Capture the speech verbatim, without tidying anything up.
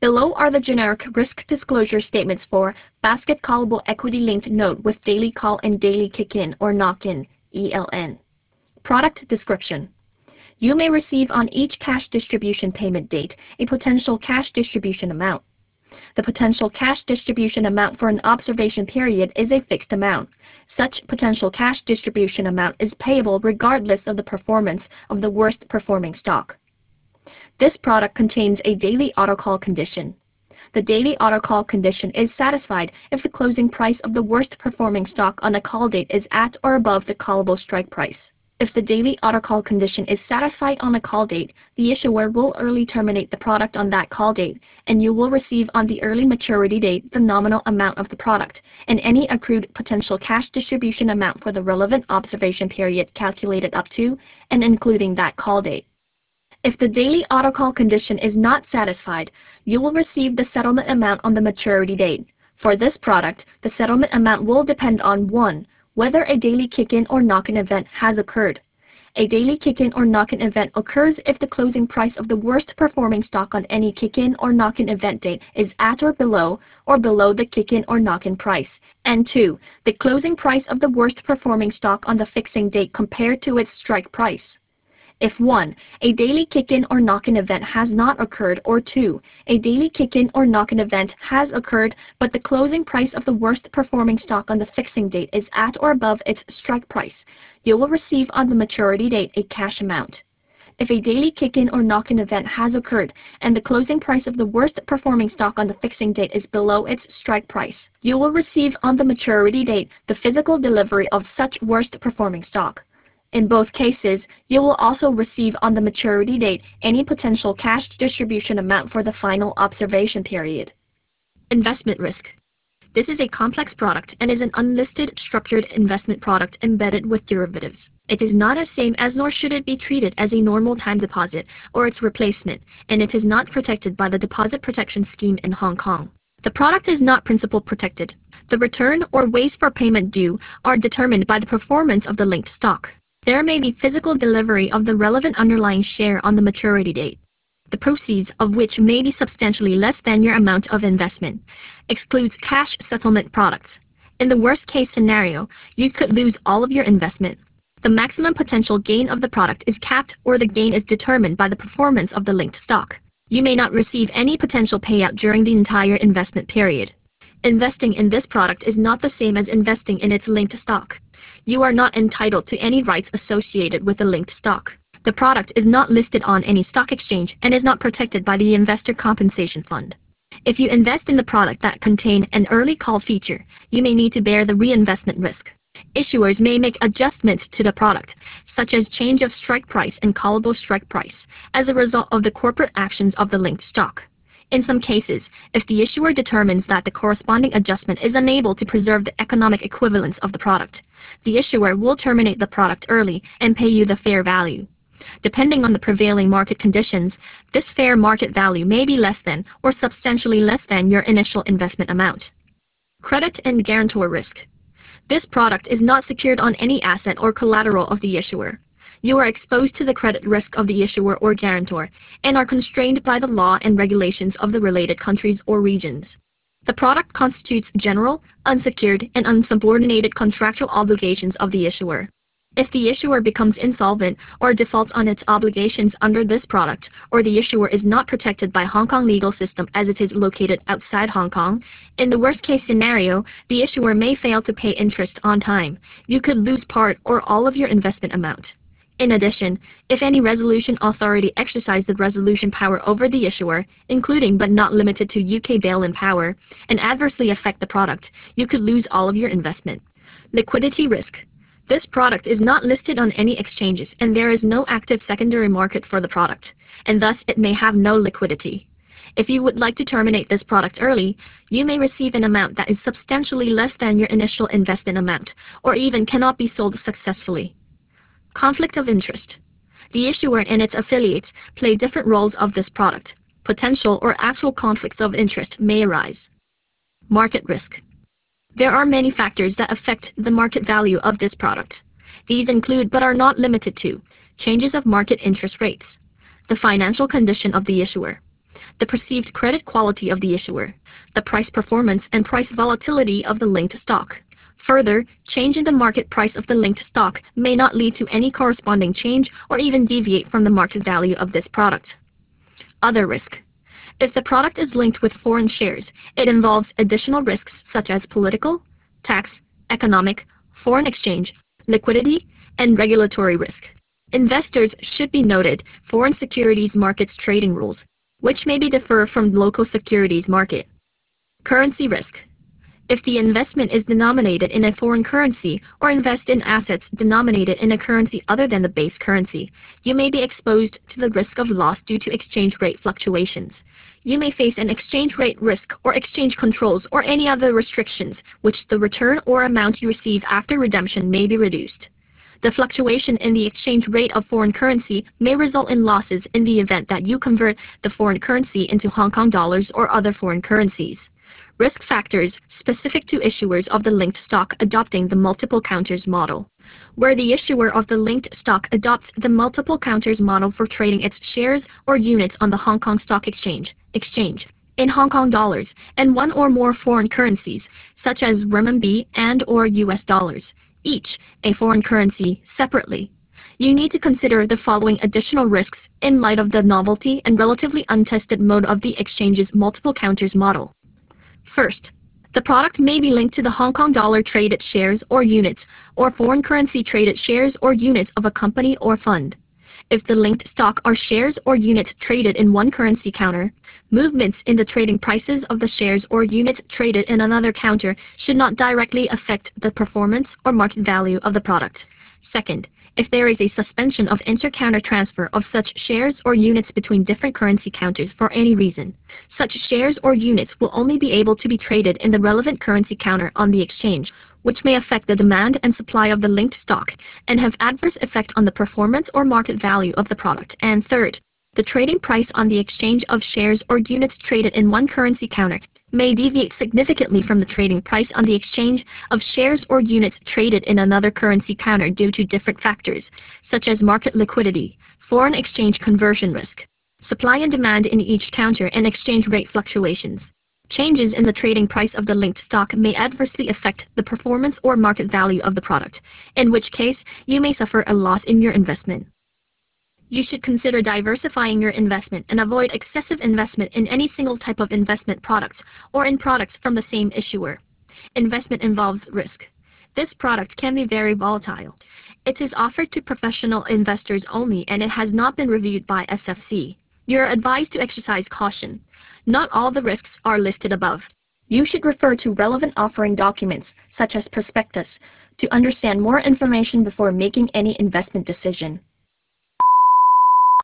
Below are the generic risk disclosure statements for basket callable equity-linked note with daily call and daily kick-in or knock-in, E L N. Product description. You may receive on each cash distribution payment date a potential cash distribution amount. The potential cash distribution amount for an observation period is a fixed amount. Such potential cash distribution amount is payable regardless of the performance of the worst performing stock. This product contains a daily autocall condition. The daily autocall condition is satisfied if the closing price of the worst performing stock on a call date is at or above the callable strike price. If the daily autocall condition is satisfied on a call date, the issuer will early terminate the product on that call date, and you will receive on the early maturity date the nominal amount of the product and any accrued potential cash distribution amount for the relevant observation period calculated up to and including that call date. If the daily autocall condition is not satisfied, you will receive the settlement amount on the maturity date. For this product, the settlement amount will depend on one Whether a daily kick-in or knock-in event has occurred. A daily kick-in or knock-in event occurs if the closing price of the worst performing stock on any kick-in or knock-in event date is at or below or below the kick-in or knock-in price. And two The closing price of the worst performing stock on the fixing date compared to its strike price. If one A daily kick-in or knock-in event has not occurred, or two A daily kick-in or knock-in event has occurred but the closing price of the worst performing stock on the fixing date is at or above its strike price, you will receive on the maturity date a cash amount. If a daily kick-in or knock-in event has occurred and the closing price of the worst performing stock on the fixing date is below its strike price, you will receive on the maturity date the physical delivery of such worst performing stock. In both cases, you will also receive on the maturity date any potential cash distribution amount for the final observation period. Investment risk. This is a complex product and is an unlisted structured investment product embedded with derivatives. It is not as same as nor should it be treated as a normal time deposit or its replacement, and it is not protected by the Deposit Protection Scheme in Hong Kong. The product is not principal protected. The return or ways for payment due are determined by the performance of the linked stock. There may be physical delivery of the relevant underlying share on the maturity date, the proceeds of which may be substantially less than your amount of investment. Excludes cash settlement products. In the worst-case scenario, you could lose all of your investment. The maximum potential gain of the product is capped, or the gain is determined by the performance of the linked stock. You may not receive any potential payout during the entire investment period. Investing in this product is not the same as investing in its linked stock. You are not entitled to any rights associated with the linked stock. The product is not listed on any stock exchange and is not protected by the Investor Compensation Fund. If you invest in the product that contain an early call feature, you may need to bear the reinvestment risk. Issuers may make adjustments to the product, such as change of strike price and callable strike price, as a result of the corporate actions of the linked stock. In some cases, if the issuer determines that the corresponding adjustment is unable to preserve the economic equivalence of the product, the issuer will terminate the product early and pay you the fair value. Depending on the prevailing market conditions, this fair market value may be less than or substantially less than your initial investment amount. Credit and guarantor risk. This product is not secured on any asset or collateral of the issuer. You are exposed to the credit risk of the issuer or guarantor and are constrained by the law and regulations of the related countries or regions. The product constitutes general, unsecured, and unsubordinated contractual obligations of the issuer. If the issuer becomes insolvent or defaults on its obligations under this product, or the issuer is not protected by Hong Kong legal system as it is located outside Hong Kong, in the worst-case scenario, the issuer may fail to pay interest on time. You could lose part or all of your investment amount. In addition, if any resolution authority exercise the resolution power over the issuer, including but not limited to U K bail-in power, and adversely affect the product, you could lose all of your investment. Liquidity risk. This product is not listed on any exchanges and there is no active secondary market for the product, and thus it may have no liquidity. If you would like to terminate this product early, you may receive an amount that is substantially less than your initial investment amount, or even cannot be sold successfully. Conflict of interest. The issuer and its affiliates play different roles of this product. Potential or actual conflicts of interest may arise. Market risk. There are many factors that affect the market value of this product. These include but are not limited to changes of market interest rates, the financial condition of the issuer, the perceived credit quality of the issuer, the price performance and price volatility of the linked stock. Further, change in the market price of the linked stock may not lead to any corresponding change or even deviate from the market value of this product. Other risk. If the product is linked with foreign shares, it involves additional risks such as political, tax, economic, foreign exchange, liquidity, and regulatory risk. Investors should be noted foreign securities markets trading rules, which may be differ from local securities market. Currency risk. If the investment is denominated in a foreign currency or invest in assets denominated in a currency other than the base currency, you may be exposed to the risk of loss due to exchange rate fluctuations. You may face an exchange rate risk or exchange controls or any other restrictions, which the return or amount you receive after redemption may be reduced. The fluctuation in the exchange rate of foreign currency may result in losses in the event that you convert the foreign currency into Hong Kong dollars or other foreign currencies. Risk factors specific to issuers of the linked stock adopting the multiple counters model. Where the issuer of the linked stock adopts the multiple counters model for trading its shares or units on the Hong Kong Stock Exchange, exchange in Hong Kong dollars and one or more foreign currencies, such as renminbi and or U S dollars, each a foreign currency separately. You need to consider the following additional risks in light of the novelty and relatively untested mode of the exchange's multiple counters model. First, the product may be linked to the Hong Kong dollar traded shares or units, or foreign currency traded shares or units of a company or fund. If the linked stock are shares or units traded in one currency counter, movements in the trading prices of the shares or units traded in another counter should not directly affect the performance or market value of the product. Second, if there is a suspension of inter-counter transfer of such shares or units between different currency counters for any reason, such shares or units will only be able to be traded in the relevant currency counter on the exchange, which may affect the demand and supply of the linked stock and have adverse effect on the performance or market value of the product. And third, the trading price on the exchange of shares or units traded in one currency counter may deviate significantly from the trading price on the exchange of shares or units traded in another currency counter due to different factors, such as market liquidity, foreign exchange conversion risk, supply and demand in each counter, and exchange rate fluctuations. Changes in the trading price of the linked stock may adversely affect the performance or market value of the product, in which case you may suffer a loss in your investment. You should consider diversifying your investment and avoid excessive investment in any single type of investment products or in products from the same issuer. Investment involves risk. This product can be very volatile. It is offered to professional investors only and it has not been reviewed by S F C. You are advised to exercise caution. Not all the risks are listed above. You should refer to relevant offering documents, such as prospectus, to understand more information before making any investment decision.